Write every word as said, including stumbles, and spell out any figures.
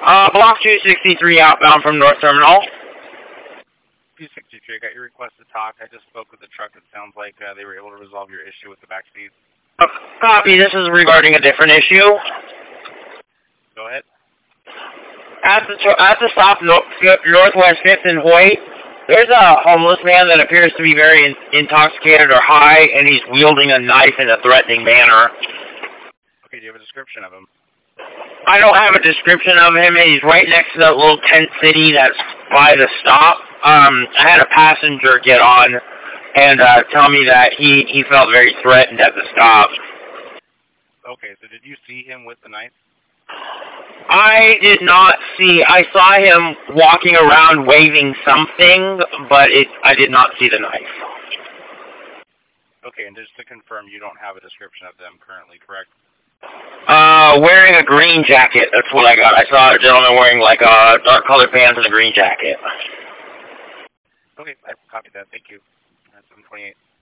Uh, block two sixty-three outbound from North Terminal. two sixty-three, I got your request to talk. I just spoke with the truck. It sounds like uh, they were able to resolve your issue with the back seat. Uh, copy, this is regarding a different issue. Go ahead. At the, at the stop no, Northwest fifth and Hoyt, there's a homeless man that appears to be very in, intoxicated or high, and he's wielding a knife in a threatening manner. Okay, do you have a description of him? I don't have a description of him. He's right next to that little tent city that's by the stop. Um, I had a passenger get on and uh, tell me that he, he felt very threatened at the stop. Okay, so did you see him with the knife? I did not see. I saw him walking around waving something, but it, I did not see the knife. Okay, and just to confirm, you don't have a description of them currently, correct? Uh, wearing a green jacket. That's what I got. I saw a gentleman wearing like a dark colored pants and a green jacket. Okay, I copied that. Thank you. That's seven twenty-eight.